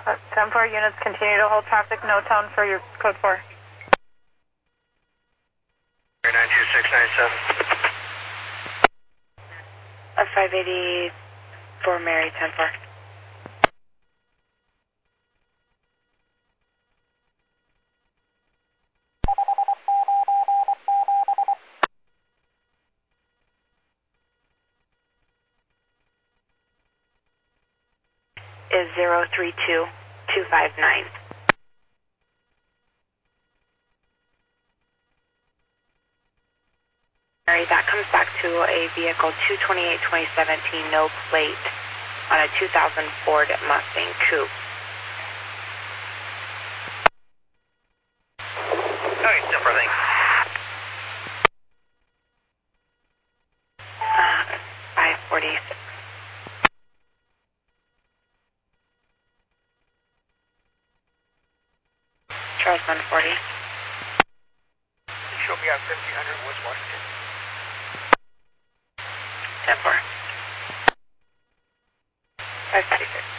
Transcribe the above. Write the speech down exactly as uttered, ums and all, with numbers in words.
ten four units continue to hold traffic, no tone for your code four. nine two six nine seven. A five eighty for Mary, ten four. Is zero three two two five nine. Mary, that comes back to a vehicle two twenty-eight twenty seventeen, no plate, on a two thousand Ford Mustang Coupe. Okay, simple thing. Uh, five forty-six. Charles one forty. Show me out fifteen hundred West Washington. ten four. five forty-six.